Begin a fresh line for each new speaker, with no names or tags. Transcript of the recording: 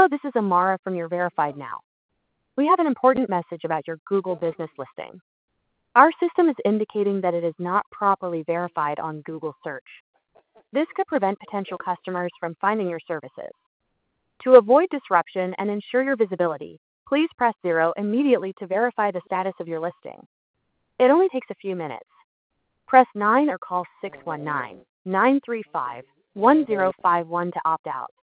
Hello, this is Amara from your Verified Now. We have an important message about your Google business listing. Our system is indicating that it is not properly verified on Google search. This could prevent potential customers from finding your services. To avoid disruption and ensure your visibility, please press 0 immediately to verify the status of your listing. It only takes a few minutes. Press 9 or call 619-935-1051 to opt out.